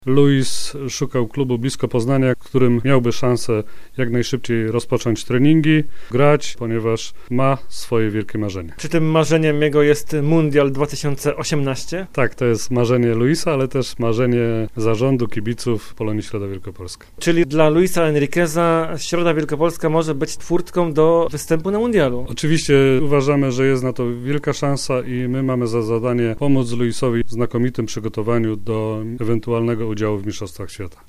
Luis szukał klubu blisko Poznania, w którym miałby szansę jak najszybciej rozpocząć treningi, grać, ponieważ ma swoje wielkie marzenie. Czy tym marzeniem jego jest Mundial 2018? Tak, to jest marzenie Luisa, ale też marzenie zarządu, kibiców Polonii Środa Wielkopolska. Czyli dla Luisa Enriqueza Środa Wielkopolska może być twórtką do występu na Mundialu? Oczywiście uważamy, że jest na to wielka szansa i my mamy za zadanie pomóc Luisowi w znakomitym przygotowaniu do ewentualnego udziału w Mistrzostwach Świata.